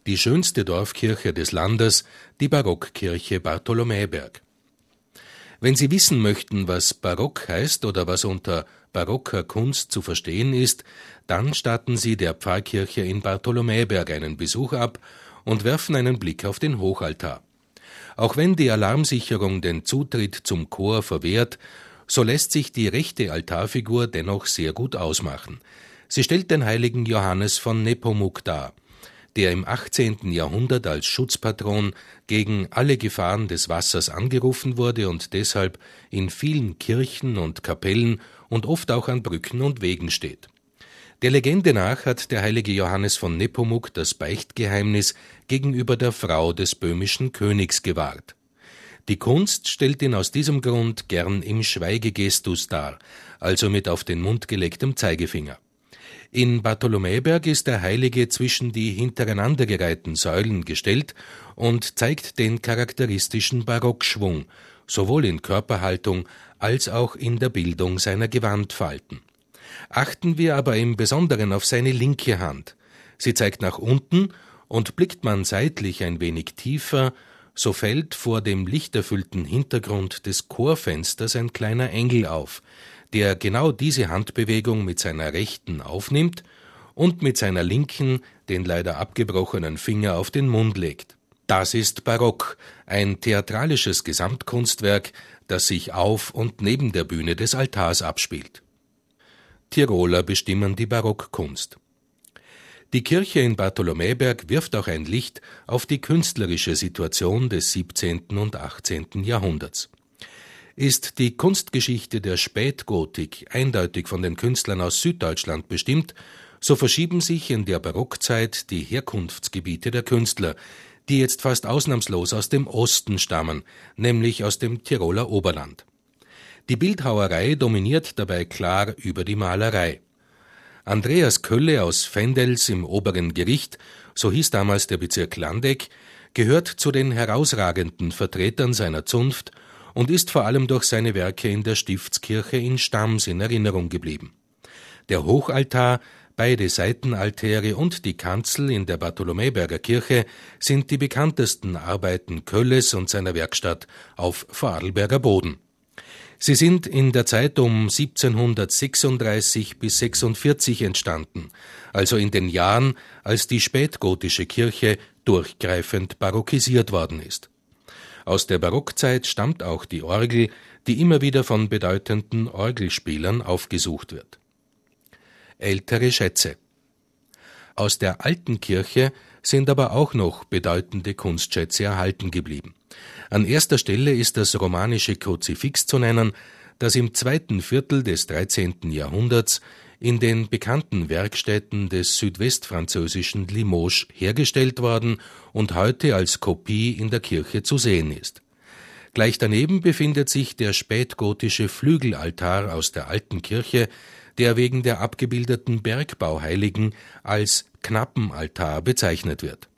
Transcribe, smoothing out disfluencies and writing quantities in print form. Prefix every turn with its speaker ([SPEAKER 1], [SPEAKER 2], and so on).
[SPEAKER 1] die schönste Dorfkirche des Landes, die Barockkirche Bartholomäberg. Wenn Sie wissen möchten, was Barock heißt oder was unter barocker Kunst zu verstehen ist, dann statten Sie der Pfarrkirche in Bartholomäberg einen Besuch ab und werfen einen Blick auf den Hochaltar. Auch wenn die Alarmsicherung den Zutritt zum Chor verwehrt, so lässt sich die rechte Altarfigur dennoch sehr gut ausmachen. Sie stellt den heiligen Johannes von Nepomuk dar, der im 18. Jahrhundert als Schutzpatron gegen alle Gefahren des Wassers angerufen wurde und deshalb in vielen Kirchen und Kapellen und oft auch an Brücken und Wegen steht. Der Legende nach hat der heilige Johannes von Nepomuk das Beichtgeheimnis gegenüber der Frau des böhmischen Königs gewahrt. Die Kunst stellt ihn aus diesem Grund gern im Schweigegestus dar, also mit auf den Mund gelegtem Zeigefinger. In Bartholomäberg ist der Heilige zwischen die hintereinandergereihten Säulen gestellt und zeigt den charakteristischen Barockschwung, sowohl in Körperhaltung als auch in der Bildung seiner Gewandfalten. Achten wir aber im Besonderen auf seine linke Hand. Sie zeigt nach unten, und blickt man seitlich ein wenig tiefer, so fällt vor dem lichterfüllten Hintergrund des Chorfensters ein kleiner Engel auf, der genau diese Handbewegung mit seiner rechten aufnimmt und mit seiner linken den leider abgebrochenen Finger auf den Mund legt. Das ist Barock, ein theatralisches Gesamtkunstwerk, das sich auf und neben der Bühne des Altars abspielt. Tiroler bestimmen die Barockkunst. Die Kirche in Bartholomäberg wirft auch ein Licht auf die künstlerische Situation des 17. und 18. Jahrhunderts. Ist die Kunstgeschichte der Spätgotik eindeutig von den Künstlern aus Süddeutschland bestimmt, so verschieben sich in der Barockzeit die Herkunftsgebiete der Künstler, die jetzt fast ausnahmslos aus dem Osten stammen, nämlich aus dem Tiroler Oberland. Die Bildhauerei dominiert dabei klar über die Malerei. Andreas Kölle aus Vendels im Oberen Gericht, so hieß damals der Bezirk Landeck, gehört zu den herausragenden Vertretern seiner Zunft und ist vor allem durch seine Werke in der Stiftskirche in Stams in Erinnerung geblieben. Der Hochaltar, beide Seitenaltäre und die Kanzel in der Bartholomäberger Kirche sind die bekanntesten Arbeiten Kölles und seiner Werkstatt auf Vorarlberger Boden. Sie sind in der Zeit um 1736 bis 46 entstanden, also in den Jahren, als die spätgotische Kirche durchgreifend barockisiert worden ist. Aus der Barockzeit stammt auch die Orgel, die immer wieder von bedeutenden Orgelspielern aufgesucht wird. Ältere Schätze. Aus der alten Kirche sind aber auch noch bedeutende Kunstschätze erhalten geblieben. An erster Stelle ist das romanische Kruzifix zu nennen, das im 2. Viertel des 13. Jahrhunderts in den bekannten Werkstätten des südwestfranzösischen Limoges hergestellt worden und heute als Kopie in der Kirche zu sehen ist. Gleich daneben befindet sich der spätgotische Flügelaltar aus der alten Kirche, der wegen der abgebildeten Bergbauheiligen als Knappenaltar bezeichnet wird.